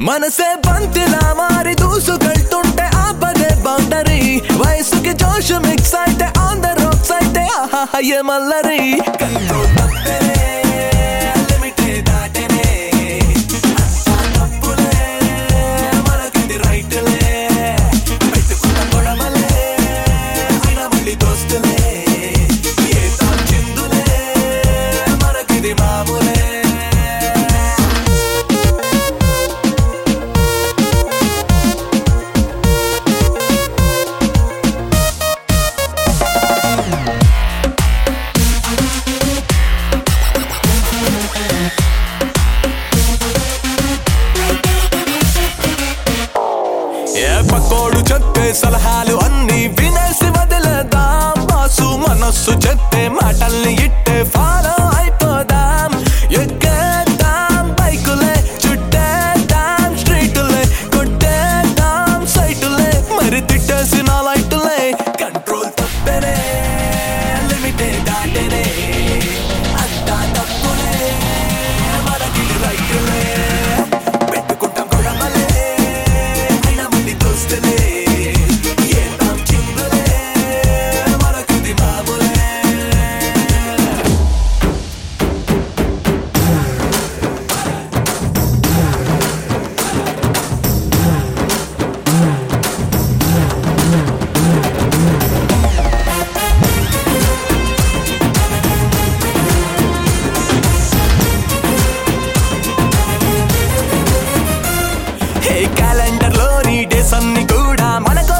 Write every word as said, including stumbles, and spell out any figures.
మనసే బంతిలా మారి దూసుకెళ్తుంటే ఆపదే బౌండరీ వయసుకి జోష్ మిక్స్ అయితే ఆన్ ద రాక్స్ అయితే ఆహా ఏ మల్లరి కంట్రోల్ తప్పేనే లిమిటే దాటేనే అంతా తప్పులే మనకిది రైట్లే పెట్టుకున్న గొడవలే అయినా మళ్ళీ దోస్తులే ఏ తాచిందులే మనకిది మామూలే పక్కోడు చెప్పే సలహాలు అన్ని వినేసి వదిలేద్దాం బాసు మనస్సు చెప్పే మాటల్ని ఇట్టే ఫాలో అయిపోదాం ఎక్కేద్దాం బైకులే చుట్టేద్దాం స్ట్రీటులే కొట్టేద్దాం సైటులే మరి తిట్టేసిన లైటులే కంట్రోల్ తప్పేనే లిమిటే దాటేనే అంతా తప్పులే మనకి రైటులే పెట్టుకుంటాం గొడవలే అయినా మళ్ళీ దోస్తులే ఏ తాచిందులే మనకిది మామూలే హే క్యాలెండర్ లోని డేస్ అన్ని కూడా మనకు